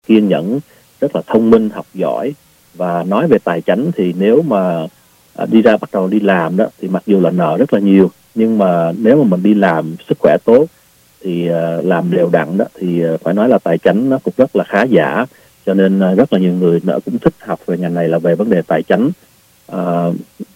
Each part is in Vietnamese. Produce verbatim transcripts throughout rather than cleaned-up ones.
kiên nhẫn, rất là thông minh, học giỏi. Và nói về tài chánh thì nếu mà à, đi ra bắt đầu đi làm đó thì mặc dù là nợ rất là nhiều, nhưng mà nếu mà mình đi làm sức khỏe tốt thì uh, làm đều đặn đó thì uh, phải nói là tài chánh nó cũng rất là khá giả. Cho nên uh, rất là nhiều người nợ cũng thích học về ngành này là về vấn đề tài chánh. Uh,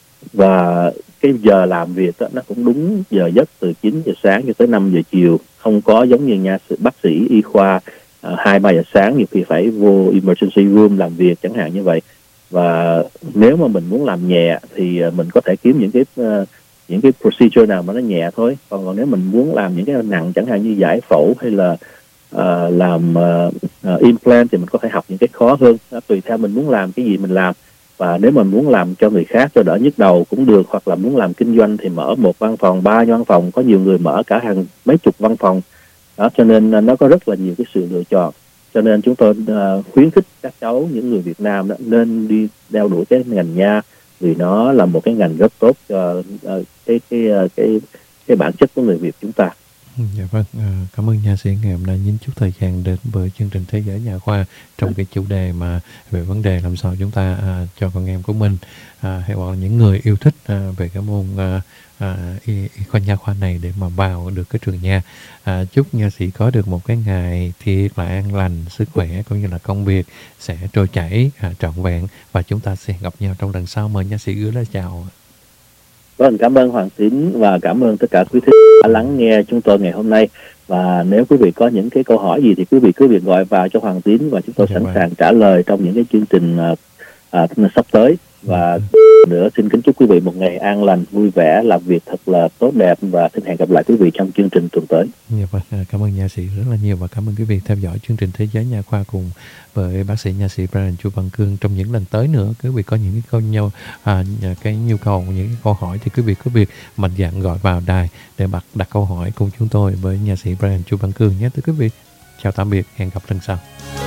và cái giờ làm việc đó, nó cũng đúng giờ giấc từ chín giờ sáng cho tới năm giờ chiều, không có giống như nha sự bác sĩ y khoa hai ba giờ sáng nhiều khi phải vô emergency room làm việc chẳng hạn như vậy. Và nếu mà mình muốn làm nhẹ thì mình có thể kiếm những cái uh, những cái procedure nào mà nó nhẹ thôi. Còn, còn nếu mình muốn làm những cái nặng chẳng hạn như giải phẫu hay là uh, làm uh, uh, implant thì mình có thể học những cái khó hơn. Đó, tùy theo mình muốn làm cái gì mình làm. Và nếu mình muốn làm cho người khác cho đỡ nhức đầu cũng được, hoặc là muốn làm kinh doanh thì mở một văn phòng, ba văn phòng, có nhiều người mở cả hàng mấy chục văn phòng. Đó, cho nên nó có rất là nhiều cái sự lựa chọn. Cho nên chúng tôi uh, khuyến khích các cháu, những người Việt Nam đó, nên đi đeo đuổi cái ngành nha, vì nó là một cái ngành rất tốt cho uh, cái cái uh, cái cái bản chất của người Việt chúng ta. Dạ vâng, à, cảm ơn nha sĩ ngày hôm nay nhín chút thời gian đến với chương trình Thế giới Nha khoa trong cái chủ đề mà về vấn đề làm sao chúng ta à, cho con em của mình à, hay hoặc là những người yêu thích à, về cái môn à, à, y, y khoa nha khoa này để mà vào được cái trường nha. À, chúc nha sĩ có được một cái ngày thiệt là an lành, sức khỏe cũng như là công việc sẽ trôi chảy à, trọn vẹn, và chúng ta sẽ gặp nhau trong lần sau. Mời nha sĩ gửi lời chào. Vâng, cảm ơn Hoàng Tín và cảm ơn tất cả quý thính giả đã lắng nghe chúng tôi ngày hôm nay. Và nếu quý vị có những cái câu hỏi gì thì quý vị cứ việc gọi vào cho Hoàng Tín và chúng tôi sẵn sàng trả lời trong những cái chương trình uh, uh, sắp tới. Và nữa xin kính chúc quý vị một ngày an lành, vui vẻ, làm việc thật là tốt đẹp, và xin hẹn gặp lại quý vị trong chương trình tuần tới. Dạ vâng, cảm ơn nha sĩ rất là nhiều, và cảm ơn quý vị theo dõi chương trình Thế giới Nha khoa cùng với bác sĩ nha sĩ Brian Chu Văn Cương. Trong những lần tới nữa, quý vị có những cái câu nhau à, cái nhu cầu, những cái câu hỏi thì quý vị cứ việc mạnh dạn gọi vào đài để đặt đặt câu hỏi cùng chúng tôi với nha sĩ Brian Chu Văn Cương nhé. Thưa quý vị, chào tạm biệt, hẹn gặp lần sau.